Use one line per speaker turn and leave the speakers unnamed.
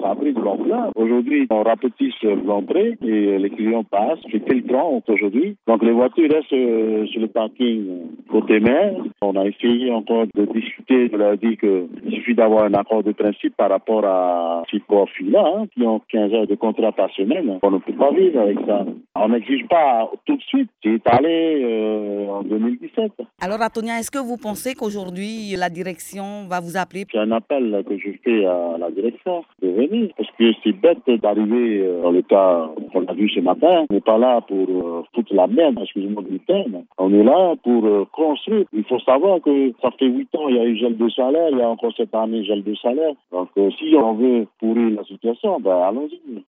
ça a pris de l'ampleur. Aujourd'hui, on rapetisse l'entrée et les clients passent. C'était le grand aujourd'hui. Donc les voitures restent sur le parking côté mer. On a essayé encore de discuter, de leur dire qu'il suffit d'avoir un accord de principe par rapport à ces profils-là, qui ont 15 heures de contrat par semaine. On ne peut pas vivre avec ça. On n'exige pas tout de suite. C'est étalé en 2017.
Alors, Antonia, est-ce que vous pensez qu'aujourd'hui, la direction va vous appeler?
C'est un appel que je fais à la direction de venir. Parce que c'est bête d'arriver dans le cas qu'on a vu ce matin. On n'est pas là pour foutre la merde, excusez-moi du terme. On est là pour construire. Il faut savoir que ça fait 8 ans, il y a eu gel de salaire. Il y a encore cette année gel de salaire. Donc, si on veut pourrir la situation, allons-y.